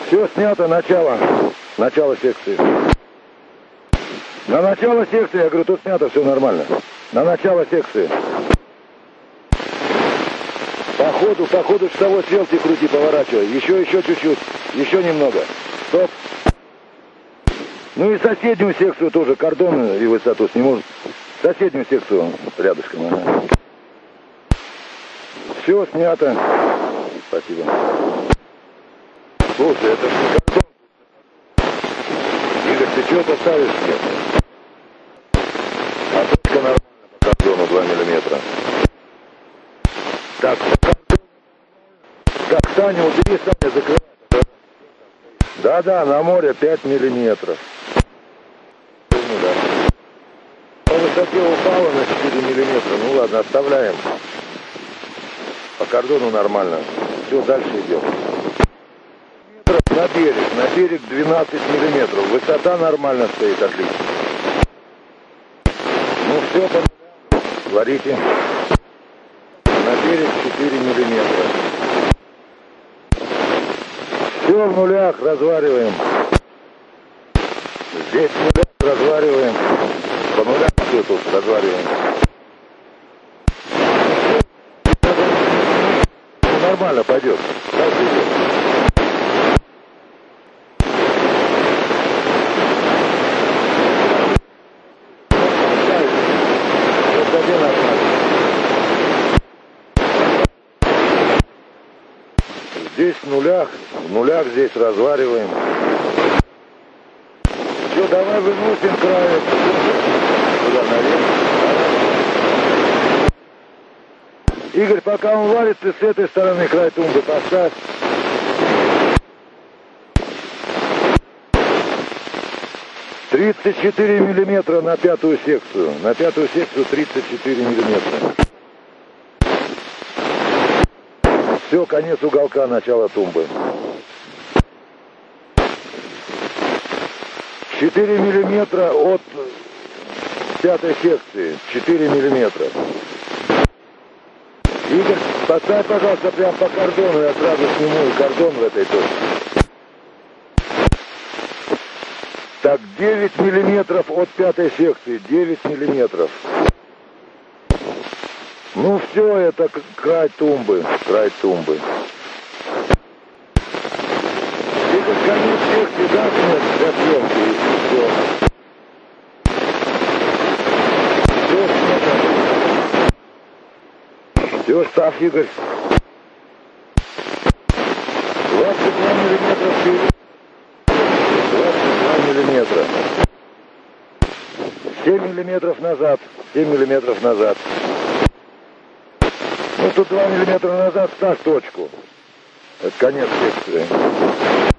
Все снято, начало. Начало секции. На начало секции, я говорю, тут снято, все нормально. На начало секции. По ходу часовой стрелки крути, поворачивай. Еще чуть-чуть. Еще немного. Стоп. Ну и соседнюю секцию тоже, кордон и высоту сниму. Соседнюю секцию рядышком. Ага. Все снято. Спасибо. Слушай, это же не кордон. Игорь, ты что-то ставишь мне? А только нормально по кордону 2 миллиметра. Так, так, Саня, убери, Саня, закрывай. Да, на море 5 миллиметров. Ну да. По высоте упало на 4 миллиметра. Ну ладно, оставляем. По кордону нормально. Все, дальше идем. На берег 12 миллиметров. Высота нормально стоит, отлично. Ну все, говорите. На берег 4 миллиметра. Все в нулях, развариваем. Здесь в нулях развариваем. По нулям все тут развариваем. Нормально пойдет. Дальше идет. Здесь в нулях здесь развариваем. Все, давай выносим край. Туда наверх. Игорь, пока он варит, ты с этой стороны край тумбы поставь. «34 миллиметра на пятую секцию. На пятую секцию 34 миллиметра. Все, конец уголка, начало тумбы. 4 миллиметра от пятой секции. 4 миллиметра. Игорь, поставь, пожалуйста, прям по кордону. Я сразу сниму и кордон в этой точке. Так, 9 миллиметров от пятой секции. 9 миллиметров. Ну все, это край тумбы. Край тумбы. Это конец секции, да, снять для съемки, и все. Все снято. Все, ставь, Игорь. 22 миллиметра вперед. 22 миллиметра. 7 миллиметров назад. 7 миллиметров назад. Ну, тут 2 миллиметра назад ставь точку. Это конец секции.